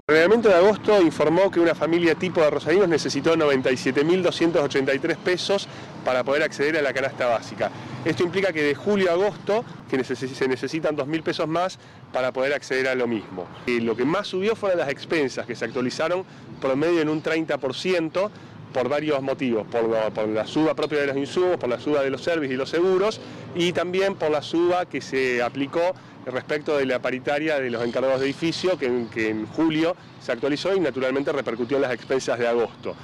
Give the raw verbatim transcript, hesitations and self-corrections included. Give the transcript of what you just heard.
El reglamento de agosto informó que una familia tipo de rosarinos necesitó noventa y siete mil doscientos ochenta y tres pesos para poder acceder a la canasta básica. Esto implica que de julio a agosto que se necesitan dos mil pesos más para poder acceder a lo mismo. Y lo que más subió fueron las expensas, que se actualizaron promedio en un treinta por ciento por varios motivos, por, lo, por la suba propia de los insumos, por la suba de los servicios y los seguros, y también por la suba que se aplicó respecto de la paritaria de los encargados de edificio, que, que en julio se actualizó y naturalmente repercutió en las expensas de agosto.